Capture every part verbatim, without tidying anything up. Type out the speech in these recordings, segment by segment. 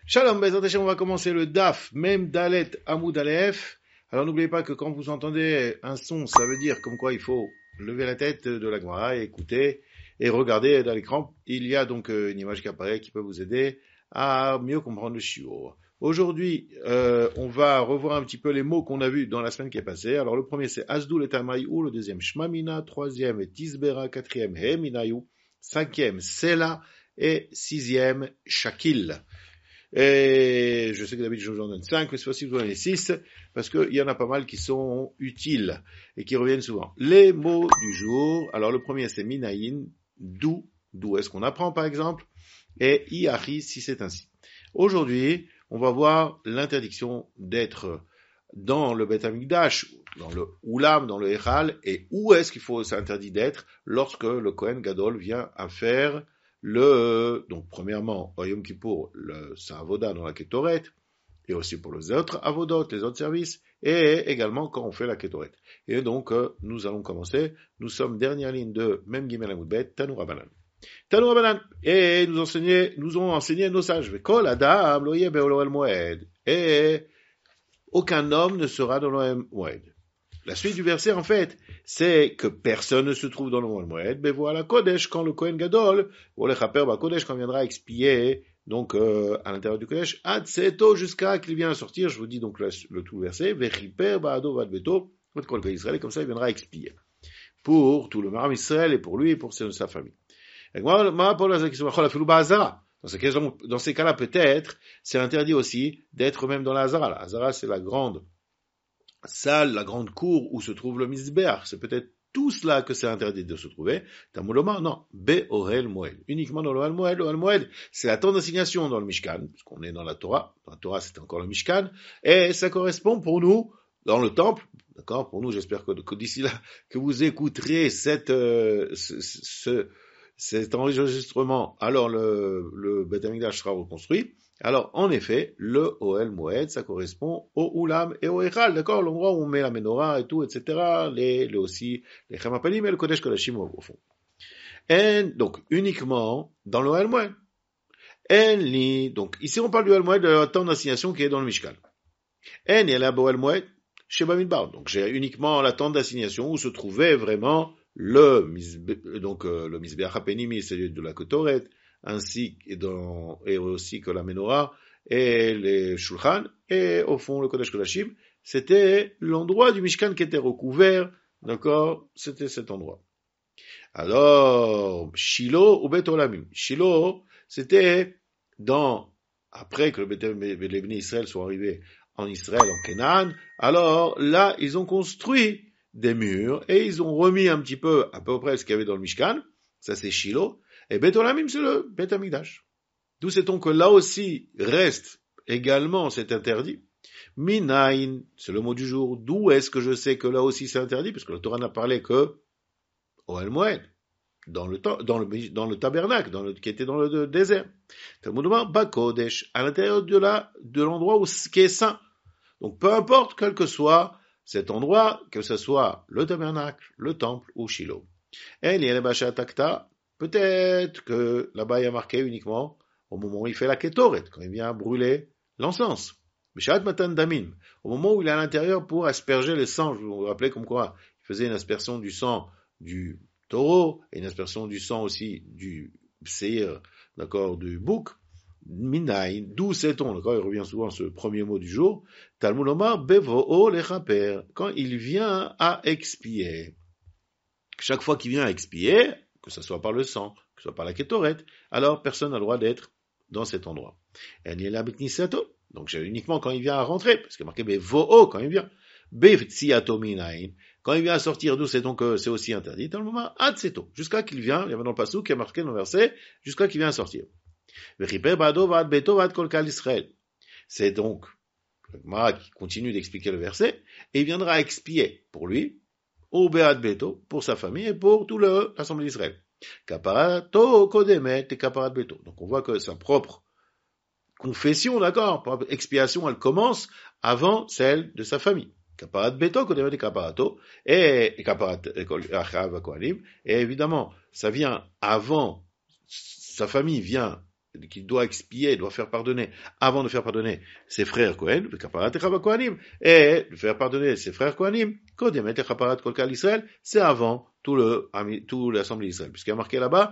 Shalom, Bezrat Hashem, on va commencer le Daf, même Dalet Amoud Aleph. Alors n'oubliez pas que quand vous entendez un son, ça veut dire comme quoi il faut lever la tête de la Gemara et écouter et regarder dans l'écran. Il y a donc une image qui apparaît qui peut vous aider à mieux comprendre le shiur. Aujourd'hui, euh, on va revoir un petit peu les mots qu'on a vus dans la semaine qui est passée. Alors le premier c'est Asdul et Tamaïou, le deuxième Shmamina, troisième Tisbera, quatrième Heminayu, cinquième Sela et sixième Shakil. Et je sais que d'habitude je vous en donne cinq, mais cette fois-ci je vous en donne six, parce qu'il y en a pas mal qui sont utiles et qui reviennent souvent. Les mots du jour, alors le premier c'est Minaïn, d'où, d'où est-ce qu'on apprend par exemple, et Iachi si c'est ainsi. Aujourd'hui, on va voir l'interdiction d'être dans le Beth Amikdash, dans le Oulam, dans le Echal, et où est-ce qu'il faut s'interdit d'être lorsque le Kohen Gadol vient à faire le, donc premièrement, au Yom Kippour, le Sa'avoda dans la Ketoret, et aussi pour les autres Avodot, les autres services, et également quand on fait la Ketoret. Et donc, nous allons commencer, nous sommes dernière ligne de Mem Gimel Amud Bet, Tanu Rabbanan. Tanu Rabbanan, et nous enseigner, nous ont enseigné nos sages, Kol Adam, lo yeh be'Ohel Moed, et aucun homme ne sera dans l'Ohel Moed. La suite du verset, en fait, c'est que personne ne se trouve dans le Moed, mais voilà Kodesh, quand le Kohen Gadol, ou le Chaper ba Kodesh, quand viendra expier, donc, euh, à l'intérieur du Kodesh, ad seto, jusqu'à qu'il vienne à sortir, je vous dis donc le, le tout verset, vechiper ba ado vad beto, votre Israël, comme ça, il viendra expier. Pour tout le Maram Israël, et pour lui, et pour sa famille. Et moi, ma pour la question, dans ces cas, dans ces cas-là, peut-être, c'est interdit aussi d'être même dans la Hazara. La Hazara, c'est la grande salle, la grande cour où se trouve le Mizbeach. C'est peut-être tout cela que c'est interdit de se trouver. Tamouloma, non. Be-Ohel Moed. Uniquement dans l'Ohel Moed. L'Ohel Moed, c'est la tente d'assignation dans le Mishkan, puisqu'on est dans la Torah. Dans la Torah, c'est encore le Mishkan. Et ça correspond pour nous, dans le temple, d'accord, pour nous, j'espère que, que d'ici là, que vous écouterez cette, euh, ce, ce, cet enregistrement, alors le, le Beth Amikdash sera reconstruit. Alors, en effet, le Ohel Moed, ça correspond au Oulam et au Echal, d'accord, l'endroit où on met la menorah et tout, et cetera, les, les aussi, les Chemapelim et le Kodesh Kodashim au fond. Et, donc, uniquement dans le Ohel Moed. En li, donc, ici on parle du Ohel Moed de la tente d'assignation qui est dans le Mishkan. En, il y a la Ohel Moed, chez Bamidbar. Donc, j'ai uniquement la tente d'assignation où se trouvait vraiment le, donc, euh, le Mizbeach HaPenimi, c'est de la Ketoret, ainsi que dans, et aussi que la menorah et les shulchan, et au fond le Kodesh Kodashim, c'était l'endroit du Mishkan qui était recouvert, d'accord, c'était cet endroit. Alors, Shiloh ou Bet Olamim. Shiloh, c'était dans, après que les Bnei Israël soient arrivés en Israël, en Canaan, alors là, ils ont construit des murs, et ils ont remis un petit peu, à peu près ce qu'il y avait dans le Mishkan, ça c'est Shiloh, et Bet Olamim, c'est le Bet Amikdash. D'où sait-on que là aussi reste également cet interdit. Minayin, c'est le mot du jour. D'où est-ce que je sais que là aussi c'est interdit? Parce que le Torah n'a parlé que Ohel Moed, dans le, dans le, dans le tabernacle, dans le, qui était dans le désert. Talmudoma, Bakodesh, à l'intérieur de la, de l'endroit où, qui est saint. Donc peu importe quel que soit cet endroit, que ce soit le tabernacle, le temple ou Shiloh. Et l'Yelebasha Takta, peut-être que là-bas il y a marqué uniquement au moment où il fait la Ketoret, quand il vient brûler l'encens. Bishat Matan Damim, au moment où il est à l'intérieur pour asperger le sang. Je vous rappelez comme quoi il faisait une aspersion du sang du taureau et une aspersion du sang aussi du seir, d'accord, du bouc. Minaïn, d'où sait-on, d'accord, il revient souvent ce premier mot du jour. Talmud Omar Bevo'o lechaper, quand il vient à expier. Chaque fois qu'il vient à expier, que ce soit par le sang, que ce soit par la Ketoret, alors personne n'a le droit d'être dans cet endroit. Et Aniela Beknisato, donc j'ai uniquement quand il vient à rentrer, parce qu'il est marqué Bevo'o quand il vient. Beftsiato minaïn, quand il vient à sortir, d'où sait-on que c'est aussi interdit, dans le moment Adseto, jusqu'à qu'il vient, il y a dans le passage qui est marqué dans le verset, jusqu'à qu'il vient à sortir. C'est donc le Gemara qui continue d'expliquer le verset, et il viendra expier pour lui, au Be'ad Beto, pour sa famille et pour tout le, l'Assemblée d'Israël. Kaparato Kodemet et Kaparat Beto. Donc on voit que sa propre confession, d'accord, expiation, elle commence avant celle de sa famille. Kaparat Beto, Kodemet et Kaparato, et Kaparat Achav Kohanim, et évidemment, ça vient avant, sa famille vient qu'il doit expier, doit faire pardonner, avant de faire pardonner ses frères Kohen, le kaparat echava Kohanim, et de faire pardonner ses frères Kohanim, kodem et kaparat kol kal Israël, c'est avant tout le, tout l'assemblée d'Israël. Puisqu'il y a marqué là-bas,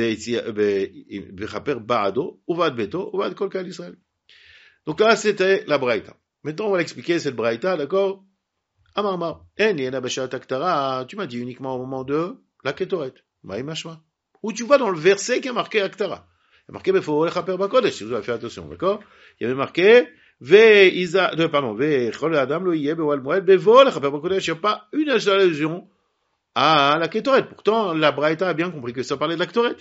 bechaper ba'ado, uvad beto, uvad kol kal Israël. Donc là, c'était la braïta. Maintenant, on va l'expliquer, cette braïta, d'accord? Amarma. En yena b'shat aktara, tu m'as dit uniquement au moment de la ketoret. Maï mashma. Où tu vois dans le verset qui a marqué aktara. Il y a marqué befo lechaper bakodesh, si vous avez fait attention, d'accord? Il y avait marqué ve isa, non, pardon, ve chol adam lo yeh bewal moed bevo lechaper bakodesh. Il n'y a pas une seule allusion à la ketoret. Pourtant, la braïta a bien compris que ça parlait de la ketoret.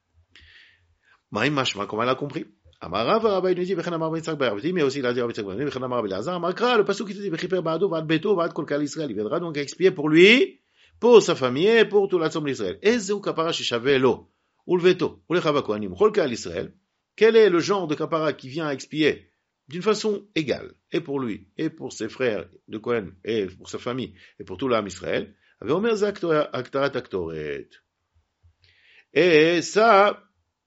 Maï mashma, comment elle a compris? Amarav Rabbi nous dit Bechan Amar Yitzhak B'Arviti, mais aussi il a dit Rabbi Yitzhak B'Arviti, Bechan Amar Belazar, Makra, le pasuk qui te dit Bechiper Ba'ado, Va'ad Beto, Va'ad Kol Kal Israël, il viendra donc expier pour lui, pour sa famille et pour toute l'assemblée d'Israël. Ezeu kapara sheshaveh lo, ou le veto, ou le chava kohanim, Kol Kal Israël. Quel est le genre de kapara qui vient expier d'une façon égale, et pour lui, et pour ses frères de Kohen, et pour sa famille, et pour tout l'âme Israël? Avait Omer Zak Aktarat Aktoret. Et ça,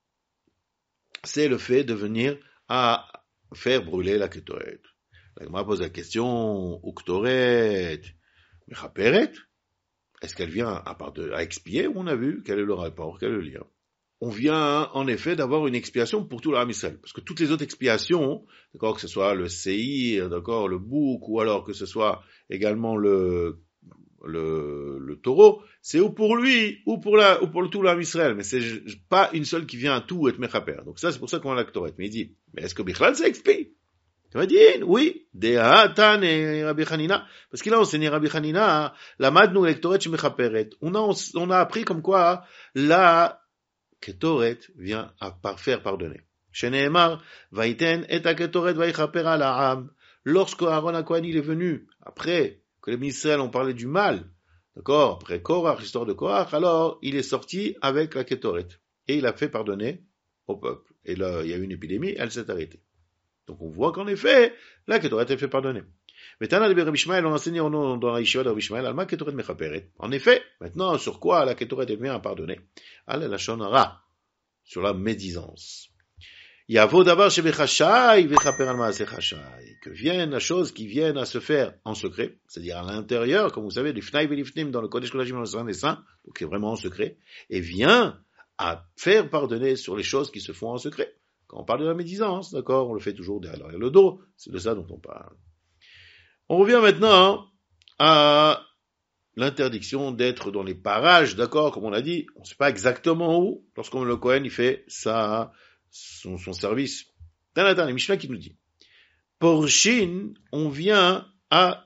c'est le fait de venir à faire brûler la ketoret. La Gemara pose la question, ou ketoret, mechaperet, est-ce qu'elle vient à, part de, à expier, ou on a vu quel est le rapport, quel est le lien? On vient en effet d'avoir une expiation pour tout l'âme Israël, parce que toutes les autres expiations, d'accord, que ce soit le séhir, d'accord, le bouc, ou alors que ce soit également le le, le taureau, c'est ou pour lui, ou pour la, ou pour le tout l'âme Israël, mais c'est pas une seule qui vient à tout être mechaper. Donc ça, c'est pour ça qu'on a la ketoret. Mais il dit, mais est-ce que Bichlal ça expie? Tu vas dire, oui, De'atan et Rabbi Hanina, parce qu'il a enseigné Rabbi Hanina, la madnu la ketoret chez mechaperet. On a, on a appris comme quoi, la ketoret vient à faire pardonner. Chez Nehemar, vaiten et a ketoret vaichaper à la am. Lorsque Aaron HaKohen il est venu, après, que les Israël ont parlé du mal, d'accord, après Korach, l'histoire de Korach, alors il est sorti avec la Ketoret, et il a fait pardonner au peuple. Et là, il y a eu une épidémie, elle s'est arrêtée. Donc on voit qu'en effet, la Ketoret a fait pardonner. Mais Tana de Rabbi Ishmael, on a enseigné au nom dans la Yeshiva de Rabbi Ishmael, Alma Ketoret Mechaperet. En effet, maintenant, sur quoi la Ketoret est bien à pardonner? Al la Shonara, sur la médisance. Yavo d'abord chez Bechashai, Vechaper al Maaseh Chashai, que viennent la chose qui viennent à se faire en secret, c'est-à-dire à l'intérieur, comme vous savez, du Fnai Velifnim dans le Kodesh Kodashim dans le Saint des Saints, donc qui est vraiment en secret, et vient à faire pardonner sur les choses qui se font en secret. Quand on parle de la médisance, d'accord, on le fait toujours derrière le dos, c'est de ça dont on parle. On revient maintenant à l'interdiction d'être dans les parages, d'accord, comme on l'a dit, on ne sait pas exactement où, lorsqu'on le Kohen, il fait ça, Son, son service. Tanatan, les Mishnah qui nous dit, Porshin, on vient à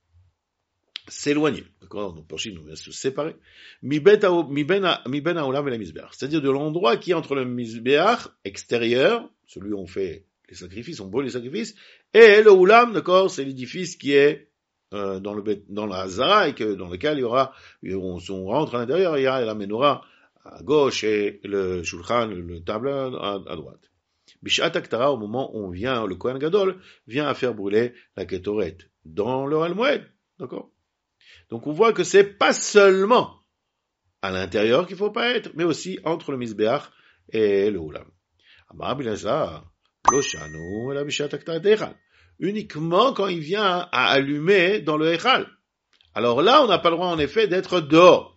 s'éloigner. D'accord? Donc Porshin, on vient se séparer. Mi ben haolam et la misbeach. C'est-à-dire de l'endroit qui est entre le misbeach extérieur, celui où on fait les sacrifices, on brûle les sacrifices, et le oulam, d'accord, c'est l'édifice qui est euh, dans le dans la Hazara, et que, dans lequel il y aura, on, on rentre à l'intérieur, il y a la menorah à gauche et le shulchan, le table à, à droite. Bishat Aktara, au moment où on vient, le Kohen Gadol vient à faire brûler la Ketoret dans le Al-Moed, d'accord? Donc on voit que c'est pas seulement à l'intérieur qu'il faut pas être, mais aussi entre le Mizbeach et le Oulam. Amar Bilazar, lo shanu la Bishat Aktara d'Echal. Uniquement quand il vient à allumer dans le Echal. Alors là, on n'a pas le droit en effet d'être dehors,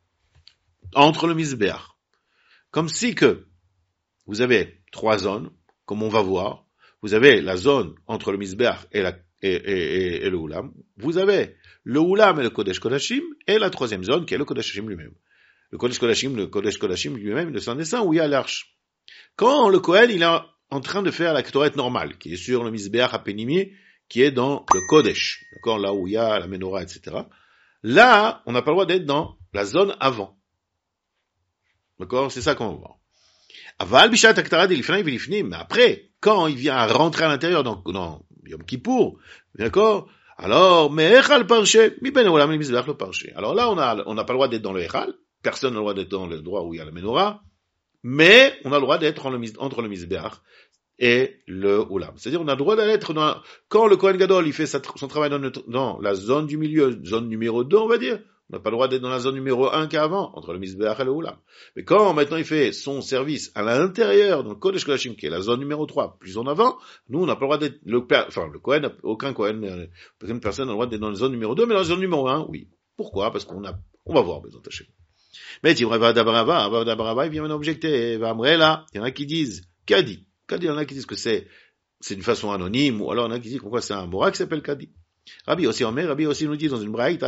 entre le Mizbeach. Comme si que vous avez trois zones, comme on va voir. Vous avez la zone entre le Mizbeach et, la, et, et, et, et le Oulam. Vous avez le Oulam et le Kodesh Kodashim, et la troisième zone qui est le Kodesh Kodashim lui-même. Le Kodesh Kodashim, le Kodesh Kodashim lui-même, le Saint des Saints, où il y a l'arche. Quand le Kohen, il est en train de faire la Ketoret normale, qui est sur le Mizbeach à Pénimi, qui est dans le Kodesh, d'accord, là où il y a la Menorah, et cetera. Là, on n'a pas le droit d'être dans la zone avant. D'accord? C'est ça qu'on va voir. Aval bishat aktara de lifnai velifnim. Mais après, quand il vient à rentrer à l'intérieur dans, dans Yom Kippour, d'accord? Alors, mais echal parché, mi ben olam le mizbeach le parché. Alors là, on a, on n'a pas le droit d'être dans le echal. Personne n'a le droit d'être dans le droit où il y a la menorah. Mais, on a le droit d'être entre le mizbeach et le oulam. C'est-à-dire, on a le droit d'être dans, quand le Kohen Gadol, il fait sa, son travail dans, notre, dans la zone du milieu, zone numéro deux, on va dire, On n'a pas le droit d'être dans la zone numéro un qu'avant, entre le Mizbeach et le Oulam. Mais quand maintenant il fait son service à l'intérieur, dans le Kodesh Kodashim, qui est la zone numéro trois, plus en avant, nous, on n'a pas le droit d'être, le, enfin, le Kohen, aucun Kohen, aucune personne n'a le droit d'être dans la zone numéro deux, mais dans la zone numéro un, oui. Pourquoi? Parce qu'on a, on va voir, besoin d'acheter. Mais il va d'Abarava, d'Abarava, il vient maintenant objecter, va là, il y en a qui disent, Kadi. Kadi, il y en a qui disent que c'est, c'est d'une façon anonyme, ou alors il y en a qui disent pourquoi c'est un Mora qui s'appelle Kadi. Rabbi aussi Omer, Rabbi aussi nous dit dans une braïta,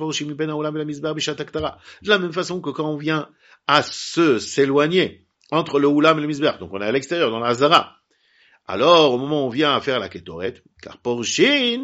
de la même façon que quand on vient à se s'éloigner entre le Oulam et le Mizbeach, donc on est à l'extérieur, dans la Hazara, alors au moment où on vient à faire la Ketoret, car Porshin,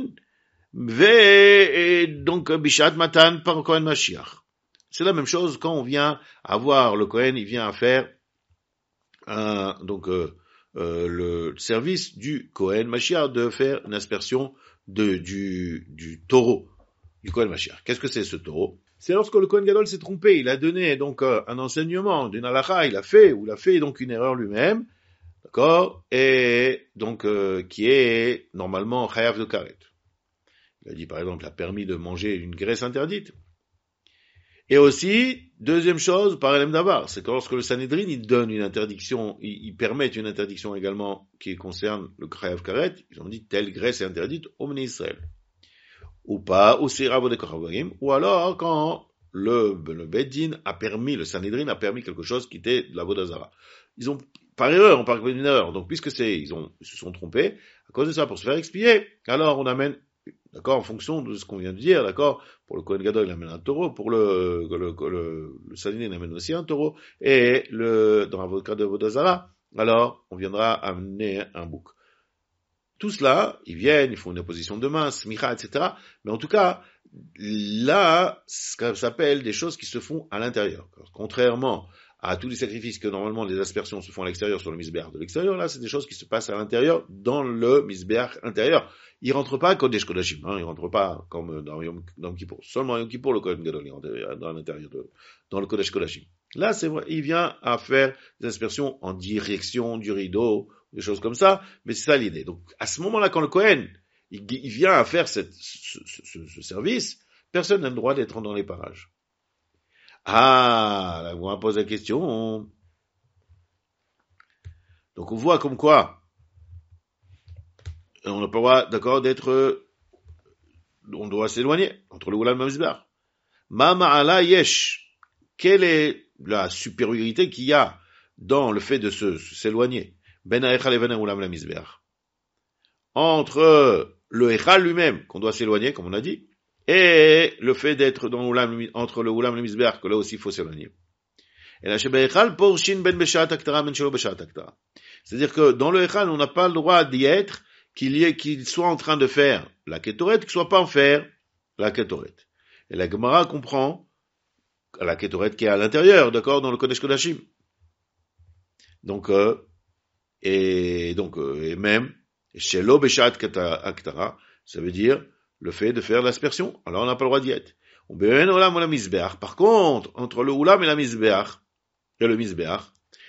ve, donc Bishat Matan par Kohen Mashiach. C'est la même chose quand on vient à voir le Kohen, il vient à faire un, donc euh, euh, le service du Kohen Mashiach de faire une aspersion de, du, du taureau, du Kohen Mashiach. Qu'est-ce que c'est ce taureau? C'est lorsque le Kohen Gadol s'est trompé, il a donné donc euh, un enseignement d'une halakha, il a fait, ou il a fait donc une erreur lui-même, d'accord, et donc euh, qui est normalement chayav de karet. Il a dit par exemple, il a permis de manger une graisse interdite. Et aussi, deuxième chose, par Elem Davar, c'est que lorsque le Sanhedrin, il donne une interdiction, il, il permet une interdiction également qui concerne le Chayav Karet, ils ont dit telle graisse est interdite au Bnei Israël. Ou pas, ou c'est Ravo de Koravim, ou alors quand le, le Beddin a permis, le Sanhedrin a permis quelque chose qui était de la Vodazara. Ils ont, par erreur, on parle d'une erreur, donc puisque c'est, ils ont, ils se sont trompés, à cause de ça, pour se faire expier, alors on amène, d'accord, en fonction de ce qu'on vient de dire, d'accord, pour le Kohen Gadol, il amène un taureau, pour le, le, le, le, le Sanhedrin, il amène aussi un taureau, et le, dans l'avocat de Vodazara, alors, on viendra amener un bouc. Tout cela, ils viennent, ils font une opposition de main, smicha, et cetera. Mais en tout cas, là, ça s'appelle des choses qui se font à l'intérieur. Contrairement à tous les sacrifices que normalement les aspersions se font à l'extérieur sur le misbéach de l'extérieur, là, c'est des choses qui se passent à l'intérieur, dans le misbéach intérieur. Ils rentrent pas Kodesh Kodashim, hein, ils rentrent pas comme dans Yom, dans Yom Kippour. Seulement Yom Kippour, le Kohen Gadol, il rentre dans l'intérieur de, dans le Kodesh Kodashim. Là, c'est vrai, il vient à faire des aspersions en direction du rideau, des choses comme ça, mais c'est ça l'idée. Donc, à ce moment-là, quand le Kohen, il, il vient à faire cette, ce, ce, ce service, personne n'a le droit d'être dans les parages. Ah, là, on va poser la question. Donc, on voit comme quoi, on n'a pas le droit, d'accord, d'être, on doit s'éloigner entre le Oulam et le Mizbeach. Ma ma'ala yesh. Quelle est la supériorité qu'il y a dans le fait de se, s'éloigner? Ben ha'echal et ben ha'oulam la Mizbeach. Entre le hechal lui-même, qu'on doit s'éloigner, comme on a dit, et le fait d'être dans l'oulam, entre le oulam et le Mizbeach, que là aussi il faut s'éloigner. Et la shebe hechal porshin ben beshat aktara ben shelo beshat aktara. C'est-à-dire que dans le hechal, on n'a pas le droit d'y être, qu'il y ait, qu'il soit en train de faire la ketoret, qu'il soit pas en faire la ketoret. Et la Gemara comprend la ketoret qui est à l'intérieur, d'accord, dans le Kodesh Kodashim. Donc, euh, et donc, euh, et même, shelo beshat aktara, ça veut dire le fait de faire l'aspersion. Alors on n'a pas le droit d'y être. Par contre, entre le oulam et la mizbeach, et le mizbeach,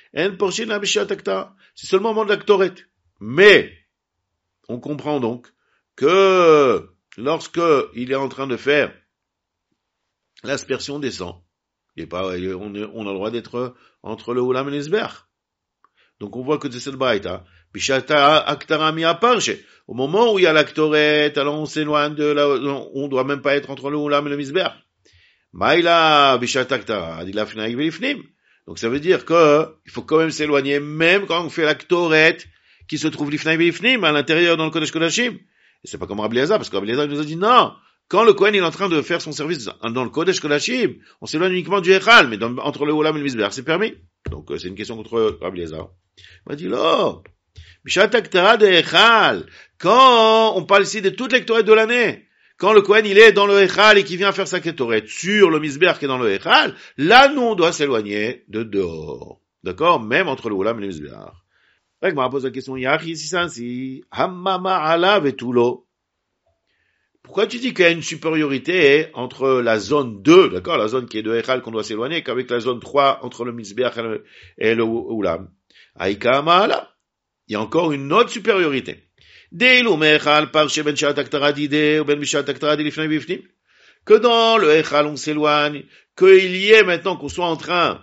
c'est seulement au moment de la ketoret. Mais, on comprend donc que lorsque il est en train de faire l'aspersion des sangs, il est pas, on, est, on a le droit d'être entre le oulam et le mizbeach. Donc on voit que c'est cette braïta. Bishata aktara mi aparche. Au moment où il y a l'actoret, alors on s'éloigne de là, on doit même pas être entre le oulam et le mizbeach. Maïla bishata aktara dit la fnaï velifnim. Donc ça veut dire que il faut quand même s'éloigner, même quand on fait l'actoret qui se trouve l'ifnaï velifnim à l'intérieur dans le Kodesh Kodashim. Et c'est pas comme Rabbi Eliezer, parce que Rabbi Eliezer nous a dit non. Quand le Kohen est en train de faire son service dans le Kodesh Kodashim, on s'éloigne uniquement du Echal, mais dans, entre le oulam et le mizbeach, c'est permis. Donc c'est une question contre Rabbi Eliezer. Il m'a dit, non, Bishat Aktara de Echal, quand on parle ici de toute lectorette de l'année, quand le Kohen il est dans le Echal et qu'il vient faire sa Ketoret sur le Mizbeach qui est dans le Echal, là nous on doit s'éloigner de dehors. D'accord? Même entre le Oulam et le Mizbeach. Rek m'a posé la question, Yachi, si c'est ainsi, Hammama ala vetulo. Pourquoi tu dis qu'il y a une supériorité entre la zone deux, d'accord, la zone qui est de Echal qu'on doit s'éloigner, qu'avec la zone trois entre le Mizbeach et le Oulam? Aïka Ma'ala. Il y a encore une autre supériorité. Quand que dans le Echal on s'éloigne, qu'il y ait maintenant qu'on soit en train,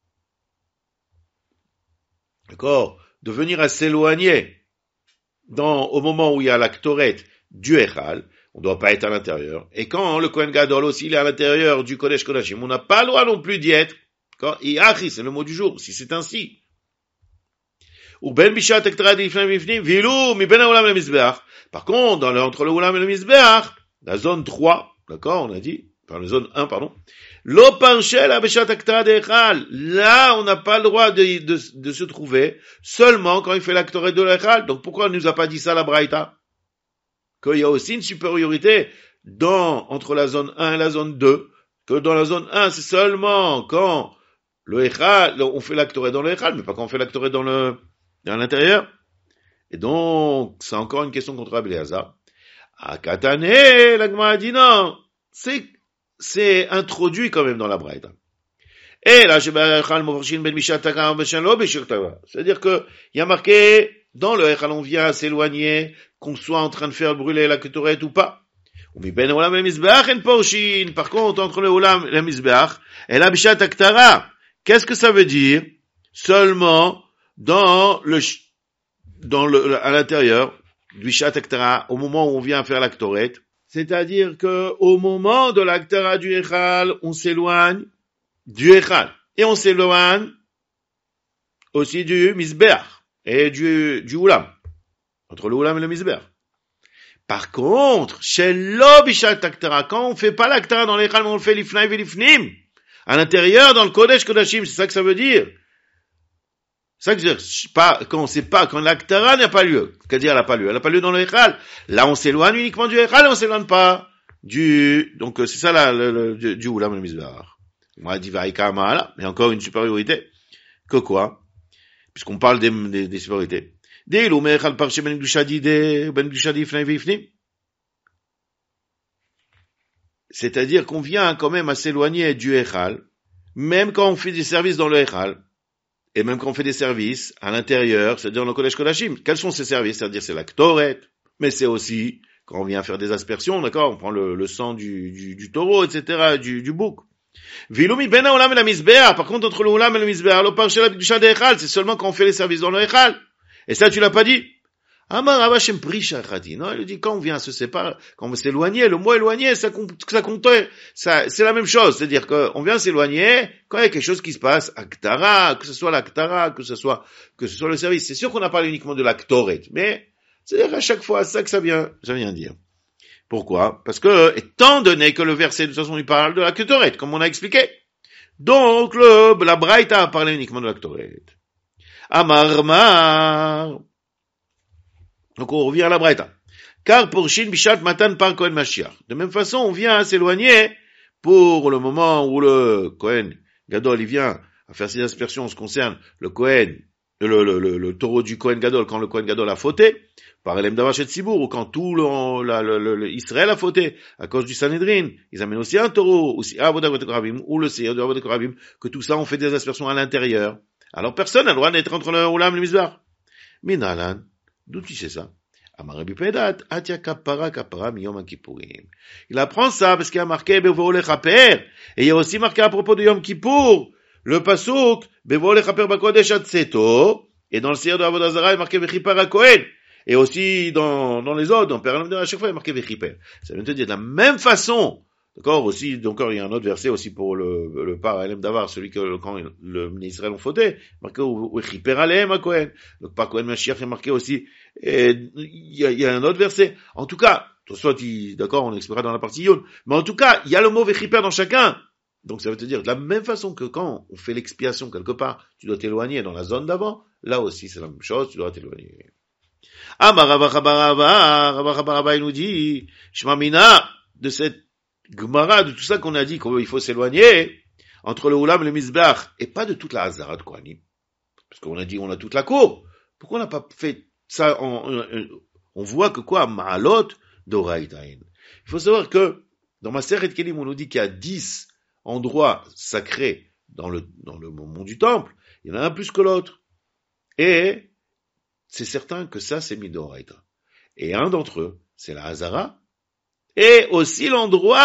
d'accord, de venir à s'éloigner dans, au moment où il y a la Ktoret du Echal, on ne doit pas être à l'intérieur. Et quand le Kohen Gadol aussi il est à l'intérieur du Kodesh Kodashim, on n'a pas le droit non plus d'y être. Quand Iachi, c'est le mot du jour, si c'est ainsi. Ou ben bishat ektara d'ifnim vifnim, vilou mi ben haolam le mizbeach. Par contre, dans le, entre le Olam et le Mizbeach, la zone trois, d'accord, on a dit, enfin la zone un, pardon, lo parshel abeshat ektara d'echal. Là, on n'a pas le droit de, de, de se trouver seulement quand il fait l'actoret de l'echal. Donc pourquoi on ne nous a pas dit ça la Braïta? Qu'il y a aussi une supériorité dans, entre la zone un et la zone deux, que dans la zone un, c'est seulement quand le Echal, on fait l'actoret dans le Echal, mais pas quand on fait l'actoret dans le, dans l'intérieur. Et donc, c'est encore une question contre Rabbi Eliezer. À Katane, la Gemara dit non, c'est, c'est introduit quand même dans la Braïta. Et là, c'est-à-dire que, il y a marqué, dans le Echal, on vient s'éloigner, qu'on soit en train de faire brûler la Ketoret ou pas. Par contre, entre le Olam et le Mizbeach, et la Bishat Aktara, qu'est-ce que ça veut dire? Seulement dans le, dans le, à l'intérieur, du Bishat Aktara, au moment où on vient faire la Ketoret. C'est-à-dire que, au moment de l'Aktara du Echal, on s'éloigne du Echal. Et on s'éloigne aussi du Mizbeach et du, du Olam. Entre le Olam et le Mizbeach. Par contre, chez l'Obishat Aktara, quand on fait pas l'Aktara dans l'Echal, mais on le fait l'Ifnaim et l'Ifnim, à l'intérieur, dans le Kodesh Kodashim, c'est ça que ça veut dire. C'est ça que je veux dire, pas, quand on sait pas, quand l'Aktara n'a pas lieu, c'est-à-dire elle n'a pas lieu, elle n'a pas lieu dans le Echal, là on s'éloigne uniquement du Echal et on s'éloigne pas du, donc c'est ça là, le, le, du, du Olam et le Mizbeach. Moi, dit Vaïka Ma'ala, mais encore une supériorité. Que quoi? Puisqu'on parle des, des, des supériorités. C'est-à-dire qu'on vient quand même à s'éloigner du Echal, même quand on fait des services dans le Echal, et même quand on fait des services à l'intérieur, c'est-à-dire dans le Kodesh Kodashim. Quels sont ces services? C'est-à-dire c'est la Ktoret, mais c'est aussi quand on vient faire des aspersions, d'accord? On prend le, le sang du, du, du taureau, et cetera, du, du bouc. Vilumi ben haolam et la Mizbeach. Par contre, entre le Olam et le Mizbeach, lo parshel abdusha de Echal, c'est seulement quand on fait les services dans le Echal. Et ça, tu l'as pas dit. Amar Abashem Prisha Khati. Non, il dit, quand on vient se séparer, quand on s'éloigner, le mot éloigner, ça compte, ça compte, ça, c'est la même chose. C'est-à-dire qu'on vient s'éloigner quand il y a quelque chose qui se passe, Aktara, que ce soit l'Aktara, que ce soit, que ce soit le service. C'est sûr qu'on n'a pas uniquement de l'Aktoret, mais c'est à chaque fois ça que ça vient, ça vient dire. Pourquoi? Parce que, étant donné que le verset, de toute façon, il parle de la Ketoret, comme on a expliqué. Donc, le, la Braïta a parlé uniquement de la Ketoret. Amarmar. Donc, on revient à la Braïta. Car pour Shin Bishat Matan par Kohen Mashiach. De même façon, on vient à s'éloigner pour le moment où le Kohen Gadol, il vient à faire ses aspersions en ce qui concerne le Kohen, le, le, le, le taureau du Kohen Gadol, quand le Kohen Gadol a fauté, par Elem Davash et Tzibour, ou quand tout le, la, le, le, le Israël a fauté, à cause du Sanhedrin, ils amènent aussi un taureau, aussi Avodah Korabim, ou le Seir de Avodah Korabim, que tout ça, on fait des aspersions à l'intérieur. Alors personne n'a le droit d'être entre le Olam et le Mizbeach. Minalan, d'où tu sais ça? Amarabi Pedat, Atia Kapara Kapara Miyom Kippourim. Il apprend ça parce qu'il y a marqué Bevo Lechaper, et il y a aussi marqué à propos de Yom Kippour, le pasuk, Bevo Lechaper Bakodesh Atseto, et dans le Seir de Avodah Zarah, il est marqué Vechipar HaKohen. Et aussi dans, dans les autres, dans Père à chaque fois, il est marqué Vechiper. Ça veut dire de la même façon. D'accord? Aussi, donc, il y a un autre verset aussi pour le, le par Elem Davar, celui que, quand le, les Israël ont fauté, marqué Vechiper Aleem à Kohen. Donc, par Kohen Mashiach est marqué aussi, et il y a, il y a un autre verset. En tout cas, soit, il, d'accord, on expliquera dans la partie Yom. Mais en tout cas, il y a le mot Vechiper dans chacun. Donc, ça veut te dire, de la même façon que quand on fait l'expiation quelque part, tu dois t'éloigner dans la zone d'avant, là aussi, c'est la même chose, tu dois t'éloigner. Amar Rava Rava il nous dit, Shmamina, de cette Gemara, de tout ça qu'on a dit, qu'il faut s'éloigner, entre le Olam et le Mizbeach, et pas de toute la Hazara de Kohanim. Parce qu'on a dit, on a toute la cour. Pourquoi on n'a pas fait ça en, on, on voit que quoi, Ma'alot d'Oraïtain. Il faut savoir que, dans ma Maseret Kelim, on nous dit qu'il y a dix endroits sacrés dans le, dans le mont du temple. Il y en a un plus que l'autre. Et, c'est certain que ça, c'est Midoraita. Et un d'entre eux, c'est la Hazara, et aussi l'endroit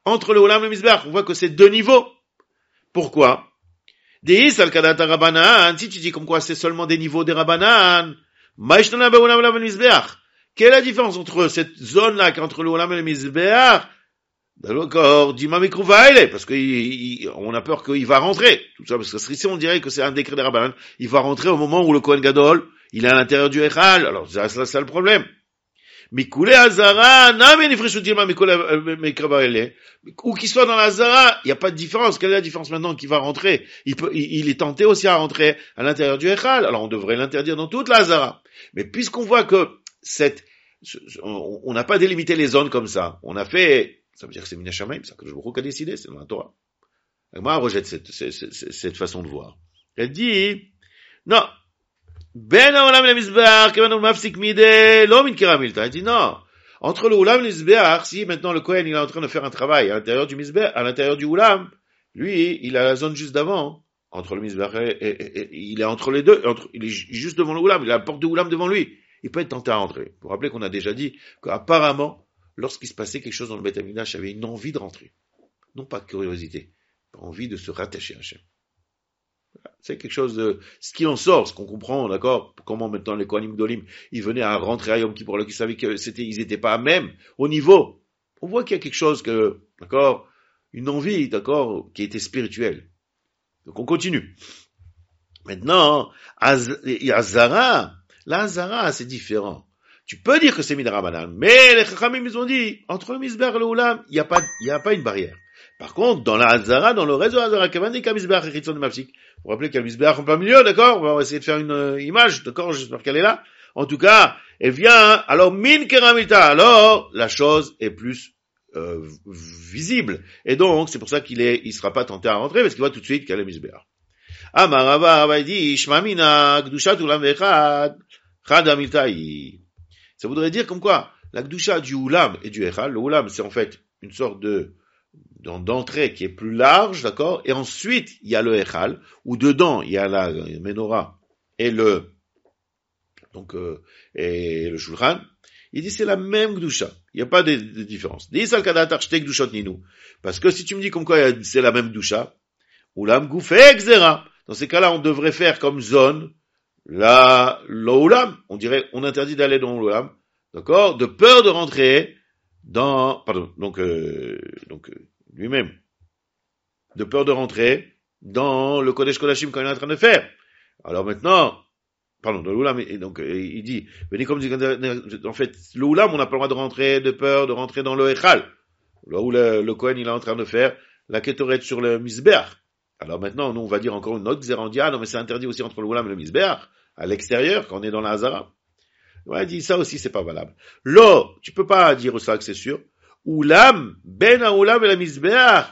entre le Oulam et le Mizbeach. On voit que c'est deux niveaux. Pourquoi? Deis al kadata Rabbanan, si tu dis comme quoi c'est seulement des niveaux des Rabbanan, Maïshtana be'Oulam et le Mizbeach. Quelle est la différence entre cette zone-là, entre le Oulam et le Mizbeach? D'accord, Dima Mikrouvaile, parce qu'on a peur qu'il va rentrer. Tout ça, parce que ici on dirait que c'est un décret des Rabbanan. Il va rentrer au moment où le Kohen Gadol, il est à l'intérieur du Echal. Alors, c'est ça, c'est le problème. Mikule Hazara, Namen Ifreshutima Mikule Mikrouvaile. Ou qu'il soit dans la Hazara, il n'y a pas de différence. Quelle est la différence maintenant qu'il va rentrer? Il peut, il, il est tenté aussi à rentrer à l'intérieur du Echal. Alors, on devrait l'interdire dans toute la Hazara. Mais puisqu'on voit que cette, on n'a pas délimité les zones comme ça. On a fait, ça veut dire que c'est Minashamayim, ça que je vous a décidé, c'est dans la Torah. Moi, rejette cette, cette, cette, cette façon de voir. Elle dit, non, ben haolam le mizbeach, kevan mafsik mide, lo min keramilta. Elle dit non. Entre le oulam et le mizbeach, si maintenant le Kohen, il est en train de faire un travail à l'intérieur du mizbeach, à l'intérieur du oulam, lui, il a la zone juste d'avant, entre le mizbeach et, et, et, et, il est entre les deux, entre, il est juste devant le oulam, il a la porte du oulam devant lui. Il peut être tenté à rentrer. Vous vous rappelez qu'on a déjà dit qu'apparemment, lorsqu'il se passait quelque chose dans le Beth Amikdash, il avait une envie de rentrer. Non pas de curiosité, envie de se rattacher à Hachem. C'est quelque chose de, ce qui en sort, ce qu'on comprend, d'accord, comment maintenant les Kohanim Gdolim, ils venaient à rentrer à Yom Kippour, alors qu'ils savaient que c'était, ils étaient pas même au niveau. On voit qu'il y a quelque chose que, d'accord, une envie, d'accord, qui était spirituelle. Donc on continue. Maintenant, Azara, la Azara, c'est différent. Tu peux dire que c'est Midrabanan, mais les Chachamim, ils ont dit, entre le Mizbeach et le Oulam, il n'y a pas, il n'y a pas une barrière. Par contre, dans la Hazara, dans le réseau Hazara, Kavani, Kamizbeach et Chitzon de Mafsik. Vous vous rappelez qu'il y a le Mizbeach en plein milieu, d'accord? On va essayer de faire une euh, image, d'accord? J'espère qu'elle est là. En tout cas, elle vient, alors, min keramita, alors, la chose est plus, euh, visible. Et donc, c'est pour ça qu'il est, il sera pas tenté à rentrer, parce qu'il voit tout de suite qu'il y a le Mizbeach. Amarava, Rava dit, Shmamina, Gdushat Ulam Vechad, Chad Amiltai. Ça voudrait dire comme quoi, la Gdusha du Oulam et du Echal, le Oulam, c'est en fait une sorte de, d'entrée qui est plus large, d'accord? Et ensuite, il y a le Echal, où dedans, il y a la Menorah et le, donc, euh, et le Shulchan. Il dit, c'est la même Gdusha. Il n'y a pas de, de différence. Parce que si tu me dis comme quoi c'est la même Gdusha, Oulam Goufé Xera. Dans ces cas-là, on devrait faire comme zone, la, l'Oulam. On dirait, on interdit d'aller dans l'Oulam. D'accord? De peur de rentrer dans, pardon, donc, euh, donc, euh, lui-même. De peur de rentrer dans le Kodesh Kodashim quand il est en train de faire. Alors maintenant, pardon, dans l'Oulam, et donc, il dit, venez comme en fait, l'Oulam, on n'a pas le droit de rentrer de peur de rentrer dans le Echal. Là où le, le Kohen, il est en train de faire la Ketoret sur le Mizbeach. Alors maintenant, nous, on va dire encore une autre Xérandia, non, mais c'est interdit aussi entre le Oulam et le Mizbeach, à l'extérieur, quand on est dans la Hazara. Ouais, il dit, ça aussi, c'est pas valable. Là, tu peux pas dire ça que c'est sûr. Oulam, ben a Oulam et la Mizbeach,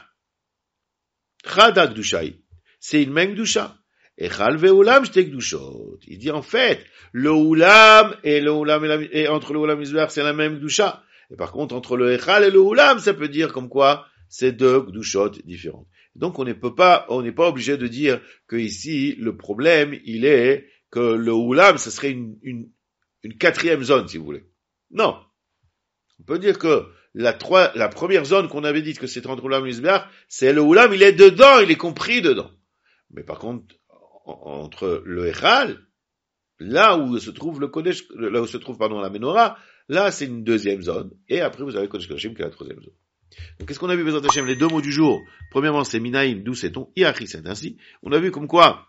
Chada Gdushay. C'est une même Gdusha. Echal ve Oulam, j'te Gdushot. Il dit, en fait, le Oulam et le Oulam et, la, et entre le Oulam et le Mizbeach, c'est la même Gdusha. Et par contre, entre le Echal et le Oulam, ça peut dire comme quoi, c'est deux Gdushot différentes. Donc, on ne peut pas, on n'est pas obligé de dire que ici, le problème, il est que le Oulam, ce serait une, une, une quatrième zone, si vous voulez. Non. On peut dire que la trois, la première zone qu'on avait dit que c'était entre Oulam et Mizbeach, c'est le Oulam, il est dedans, il est compris dedans. Mais par contre, entre le Echal, là où se trouve le Kodesh, là où se trouve, pardon, la Menorah, là, c'est une deuxième zone. Et après, vous avez le Kodesh Kodashim, qui est la troisième zone. Donc, qu'est-ce qu'on a vu, Bezrat Hashem? Les deux mots du jour. Premièrement, c'est Minaïm, d'où c'est-on? Iachi, c'est ainsi. On a vu comme quoi,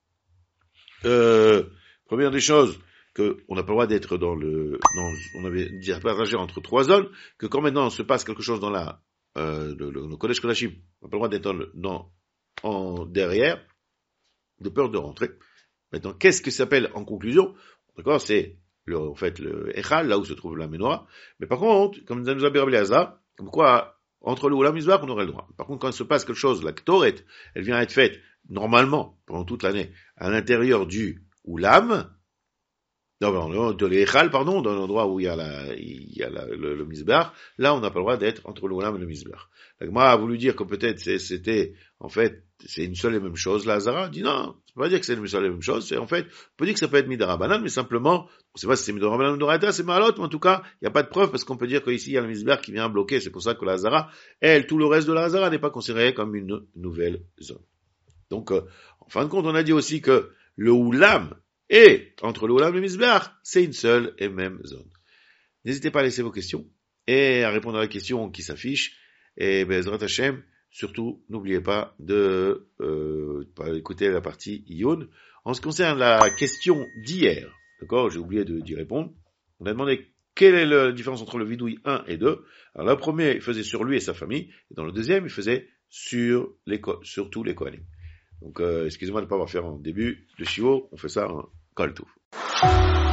euh, première des choses, que on n'a pas le droit d'être dans le, dans, on avait dit partagé entre trois zones, que quand maintenant se passe quelque chose dans la, euh, le, le, le Kodesh Kodashim, on n'a pas le droit d'être dans, dans, en derrière, de peur de rentrer. Maintenant, qu'est-ce que ça s'appelle en conclusion? D'accord, c'est le, en fait, le Echal, là où se trouve la Menorah. Mais par contre, comme nous a dit Rabbi Hazar, comme quoi, entre le Oulam et le Mizbeach, on aurait le droit. Par contre, quand il se passe quelque chose, la Ktoret, elle vient être faite, normalement, pendant toute l'année, à l'intérieur du Oulam, Non, non, de l'Echal, pardon, dans l'endroit où il y a la, il y a la, le, le Mizbeach, là, on n'a pas le droit d'être entre le Olam et le Mizbeach. Donc, moi, a voulu dire que peut-être c'était, en fait, c'est une seule et même chose. La Hazara dit non, ça veut pas dire que c'est une seule et même chose. C'est, en fait, on peut dire que ça peut être Midarabanan, mais simplement, on sait pas si c'est Midarabanan ou Doraita, c'est Maalot, mais en tout cas, il n'y a pas de preuve parce qu'on peut dire qu'ici, il y a le Mizbeach qui vient bloquer. C'est pour ça que la Hazara, elle, tout le reste de la Hazara n'est pas considéré comme une nouvelle zone. Donc, euh, en fin de compte, on a dit aussi que le Oulam, et entre le Oulam et le Mizbeach, c'est une seule et même zone. N'hésitez pas à laisser vos questions et à répondre à la question qui s'affiche. Et Bezrat Hashem, surtout, n'oubliez pas de euh, écouter la partie Iyun. En ce qui concerne la question d'hier, d'accord, j'ai oublié de, d'y répondre. On a demandé quelle est la différence entre le vidouille un et deux. Alors, le premier, il faisait sur lui et sa famille. Et dans le deuxième, il faisait sur, les, sur tous les Kohanim. Donc, euh, excusez-moi de ne pas avoir fait en début. Le Shivo, on fait ça en Kol Tuv.